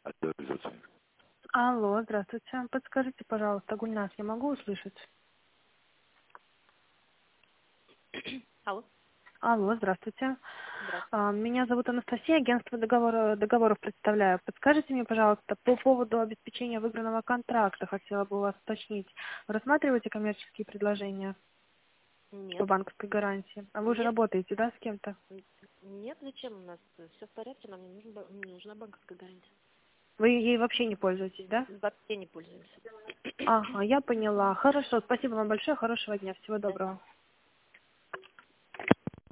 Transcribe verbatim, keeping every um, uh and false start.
Реализация. Алло, здравствуйте. Подскажите, пожалуйста, Гульнас, я могу услышать? Алло, Алло, здравствуйте. здравствуйте. А, Меня зовут Анастасия, агентство договора, договоров представляю. Подскажите мне, пожалуйста, по поводу обеспечения выигранного контракта, хотела бы у вас уточнить. Вы рассматриваете коммерческие предложения по Нет, банковской гарантии? А вы уже нет, работаете, да, с кем-то? нет, зачем у нас все в порядке, нам не, нужен, ба- не нужна банковская гарантия. Вы ей вообще не пользуетесь, да? Вообще не пользуемся. Ага, я поняла. Хорошо, спасибо вам большое, хорошего дня, всего Да. доброго.